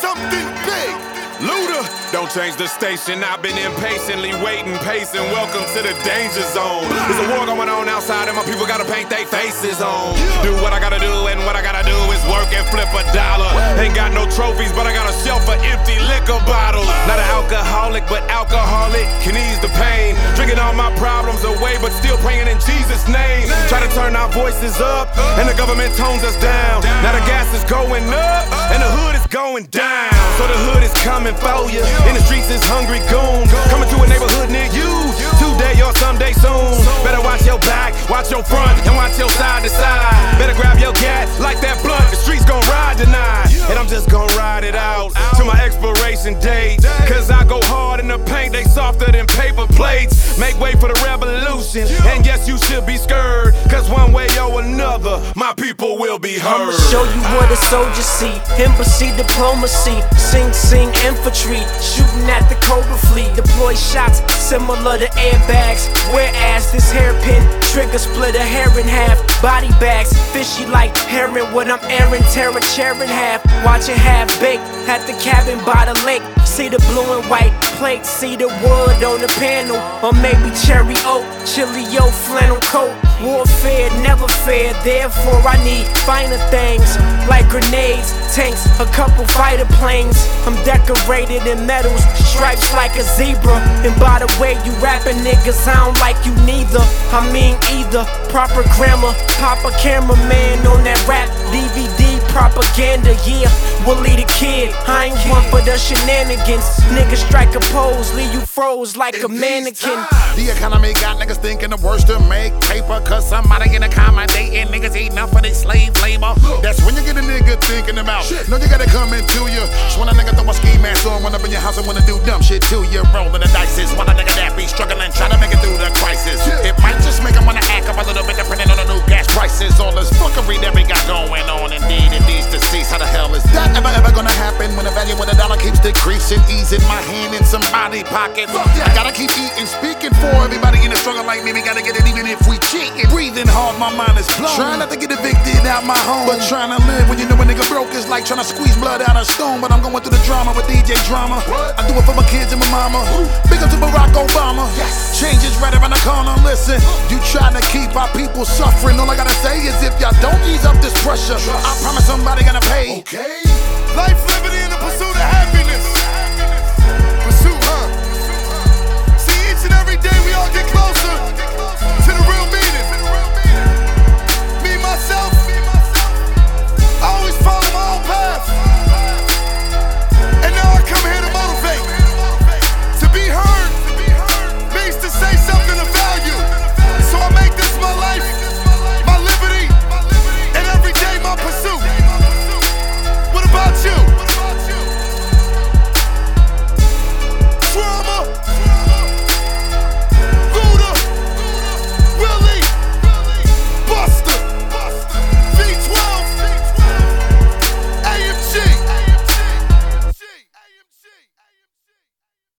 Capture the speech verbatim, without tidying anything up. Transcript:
something big. Luda, don't change the station. I've been impatiently waiting, pacing. Welcome to the danger zone. There's a war going on outside, and my people gotta paint their faces on. Do what I gotta do, and what I gotta do is work and flip a dollar. Ain't got no trophies, but I got a shelf of empty liquor bottles. Not an alcoholic, but alcoholic can ease the pain. Drinking all my problems away, but still praying in Jesus' name. Try to turn our voices up, and the government tones us down. Now the gas is going up, and the hood is going down. So the hood is coming for you. In the streets is hungry goons coming to a neighborhood near you. Today or someday soon. Better watch your back, watch your front, and watch your side to side. Better grab your gat, like that blunt. The streets gon' ride tonight, and I'm just gon' ride it out to my expiration date. Cause I go hard in the paint, they softer than paper plates. Make way for the revolution, and yes, you should be scared. Cause one way or another, my people will be heard. I'ma show you what a soldier see. Embassy diplomacy, sing sing infantry, shooting at the Cobra fleet. Deploy shots similar to airbags, whereas this hairpin trigger split a hair in half. Body bags fishy like herring when I'm airing, tear a chair in half. Watch it half baked at the cabin by the lake. See the blue and white plate, see the wood on the panel, or maybe cherry oak, chili yo flannel coat. Warfare never fair, therefore I need finer things like grenades, tanks, a couple fighter planes. I'm decorated in metals, stripes like a zebra. And by the way you rapping niggas, I don't like you neither. I mean either, proper grammar, pop a cameraman on that rap D V D propaganda. Yeah, Willie the Kid, I ain't one for the shenanigans. Niggas strike a pose, leave you froze like a mannequin. The economy got niggas thinking the worst to make paper, cause somebody can accommodate and niggas eating up for their slave labor. That's when you get a nigga thinking about, no, you gotta come into you. So when a nigga throw a ski mask on, run up in your house and wanna do dumb shit to you. Rolling the dices, while a nigga that be struggling, trying to make it through the crisis. It might just make him wanna act up a little bit depending on the new gas prices. All this fuckery that we got going on, indeed, it needs to cease. How the hell is that ever, ever gonna happen when the value of the dollar keeps decreasing? Easing my hand in somebody's pocket. I gotta keep eating, speaking for everybody in the struggle like me. We gotta get it even if we cheating. Breathing hard, my mind is blown. Trying not to get evicted out my home, but trying to live when you know a nigga broke is like trying to squeeze blood out of stone. But I'm going through the drama with D J Drama. I do it for my kids and my mama. Big up to Barack Obama. Yes. Change is right around the corner. Listen, you trying to keep our people suffering. All I gotta say is if y'all don't ease up this pressure, I promise somebody gonna pay. Okay. Life, liberty, and the pursuit of happiness.